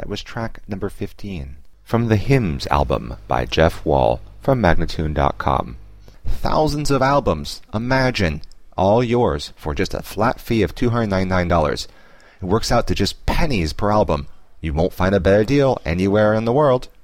That was track number 15. From the Hymns album by Jeff Wall from Magnatune.com. Thousands of albums, imagine, all yours for just a flat fee of $299. It works out to just pennies per album. You won't find a better deal anywhere in the world.